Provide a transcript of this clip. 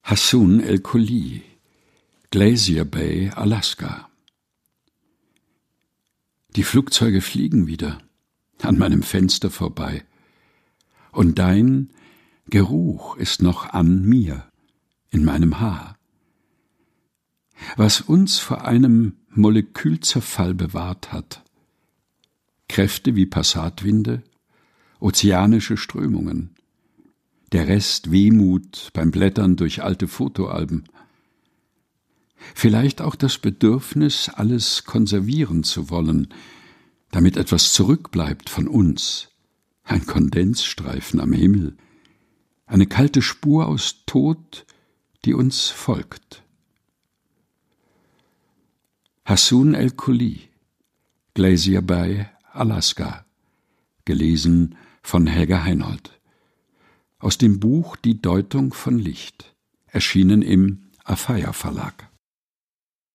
Hassun el-Khouly, Glacier Bay, Alaska. Die Flugzeuge fliegen wieder an meinem Fenster vorbei, und dein Geruch ist noch an mir, in meinem Haar. Was uns vor einem Molekülzerfall bewahrt hat, Kräfte wie Passatwinde, ozeanische Strömungen, der Rest Wehmut beim Blättern durch alte Fotoalben, vielleicht auch das Bedürfnis, alles konservieren zu wollen, damit etwas zurückbleibt von uns, ein Kondensstreifen am Himmel, eine kalte Spur aus Tod, die uns folgt. Hassun el-Khouly, Glacier Bay, Alaska, gelesen von Helga Heinold. Aus dem Buch Die Deutung von Licht, erschienen im Afeier Verlag.